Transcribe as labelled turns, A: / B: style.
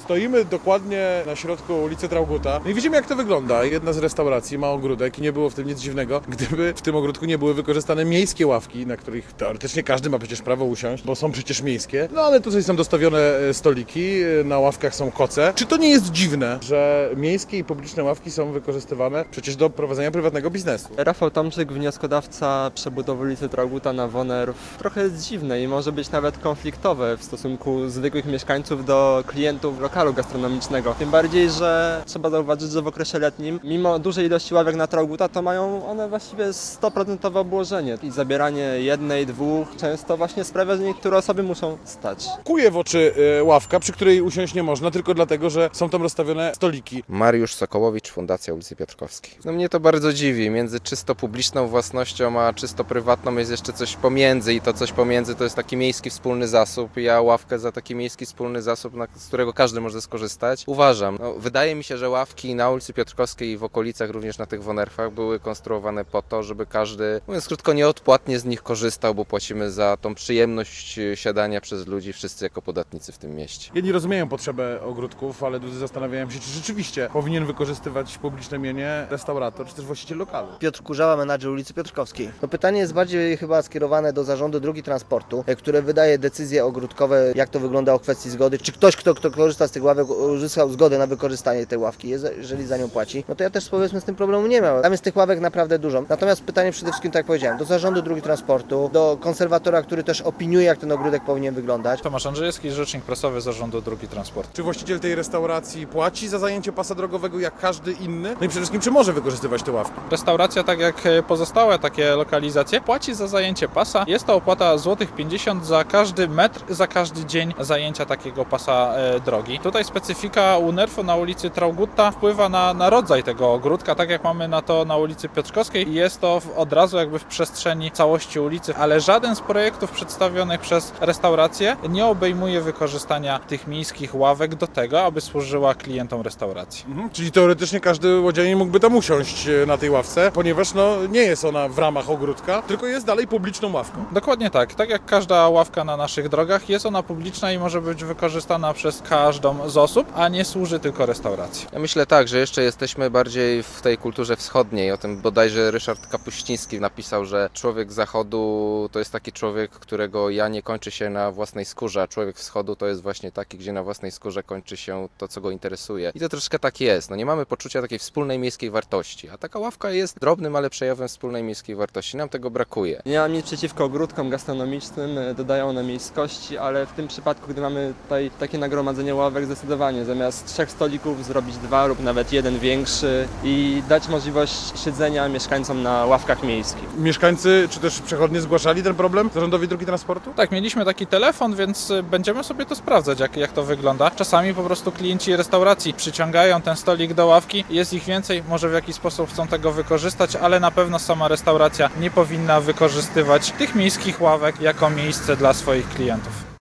A: Stoimy dokładnie na środku ulicy Traugutta. No i widzimy, jak to wygląda. Jedna z restauracji ma ogródek i nie było w tym nic dziwnego, gdyby w tym ogródku nie były wykorzystane miejskie ławki, na których teoretycznie każdy ma przecież prawo usiąść, bo są przecież miejskie. No ale tutaj są dostawione stoliki, na ławkach są koce. Czy to nie jest dziwne, że miejskie i publiczne ławki są wykorzystywane przecież do prowadzenia prywatnego biznesu?
B: Rafał Tomczyk, wnioskodawca przebudowy ulicy Traugutta na Wonerów, trochę jest dziwne i może być nawet konfliktowe w stosunku zwykłych mieszkańców do klientów lokalu gastronomicznego. Tym bardziej, że trzeba zauważyć, że w okresie letnim, mimo dużej ilości ławek na Traugutta, to mają one właściwie 100% obłożenie i zabieranie jednej, dwóch często właśnie sprawia, że niektóre osoby muszą stać.
A: Kuje w oczy ławka, przy której usiąść nie można, tylko dlatego, że są tam rozstawione stoliki.
C: Mariusz Sokołowicz, Fundacja ulicy Piotrkowskiej. No mnie to bardzo dziwi. Między czysto publiczną własnością a czysto prywatną jest jeszcze coś pomiędzy i to coś pomiędzy to jest taki miejski wspólny zasób. Ja ławkę za taki miejski wspólny zasób, z którego każdy może skorzystać, uważam. No, wydaje mi się, że ławki na ulicy Piotrkowskiej i w okolicach, również na tych Wonerfach, były konstruowane po to, żeby każdy, mówiąc krótko, nieodpłatnie z nich korzystał, bo płacimy za tą przyjemność siadania przez ludzi wszyscy jako podatnicy w tym mieście.
A: Jedni rozumieją potrzebę ogródków, ale drudzy zastanawiają się, czy rzeczywiście powinien wykorzystywać publiczne mienie restaurator, czy też właściciel lokalu.
D: Piotr Kurzała, menadżer ulicy Piotrkowskiej. To pytanie jest bardziej chyba skierowane do Zarządu Dróg i Transportu, które wydaje decyzje ogródkowe, jak to wygląda o kwestii zgody. Czy ktoś, kto korzysta z tych ławek, uzyskał zgodę na wykorzystanie tej ławki, jeżeli za nią płaci. No to ja też powiedzmy z tym problemu nie miałem. Tam jest tych ławek naprawdę dużo. Natomiast pytanie przede wszystkim, tak jak powiedziałem, do Zarządu Dróg i Transportu, do konserwatora, który też opiniuje, jak ten ogródek powinien wyglądać.
E: Tomasz Andrzejewski, rzecznik prasowy Zarządu Dróg i Transportu.
A: Czy właściciel tej restauracji płaci za zajęcie pasa drogowego jak każdy inny? No i przede wszystkim, czy może wykorzystywać te ławki?
E: Restauracja, tak jak pozostałe takie lokalizacje, płaci za zajęcie pasa. Jest to opłata złotych 50 za każdy metr, za każdy dzień zajęcia takiego pasa drogi. Tutaj specyfika UNERF-u na ulicy Traugutta wpływa na rodzaj tego ogródka, tak jak mamy na to na ulicy Piotrkowskiej. Jest to od razu jakby w przestrzeni całości ulicy, ale żaden z projektów przedstawionych przez restaurację nie obejmuje wykorzystania tych miejskich ławek do tego, aby służyła klientom restauracji.
A: Czyli teoretycznie każdy łodzianin mógłby tam usiąść na tej ławce, ponieważ nie jest ona w ramach ogródka, tylko jest dalej publiczną ławką.
E: Dokładnie tak. Tak jak każda ławka na naszych drogach, jest ona publiczna i może być wykorzystana przez każdą z osób, a nie służy tylko restauracji.
C: Ja myślę tak, że jeszcze jesteśmy bardziej w tej kulturze wschodniej. O tym bodajże Ryszard Kapuściński napisał, że człowiek zachodu to jest taki człowiek, którego ja nie kończy się na własnej skórze, a człowiek wschodu to jest właśnie taki, gdzie na własnej skórze kończy się to, co go interesuje. I to troszkę tak jest. No nie mamy poczucia takiej wspólnej miejskiej wartości, a taka ławka jest drobnym, ale przejawem wspólnej miejskiej wartości. Nam tego brakuje.
B: Nie mam nic przeciwko ogródkom gastronomicznym, dodają one miejskości, ale w tym przypadku, gdy mamy tutaj takie nagromadzenie ławek, zdecydowanie zamiast 3 stolików zrobić 2 lub nawet jeden większy i dać możliwość siedzenia mieszkańcom na ławkach miejskich.
A: Mieszkańcy czy też przechodnie zgłaszali ten problem Zarządowi Dróg i Transportu?
E: Tak, mieliśmy taki telefon, więc będziemy sobie to sprawdzać, jak to wygląda. Czasami po prostu klienci restauracji przyciągają ten stolik do ławki, jest ich więcej, może w jakiś sposób chcą tego wykorzystać, ale na pewno sama restauracja nie powinna wykorzystywać tych miejskich ławek jako miejsce dla swoich klientów.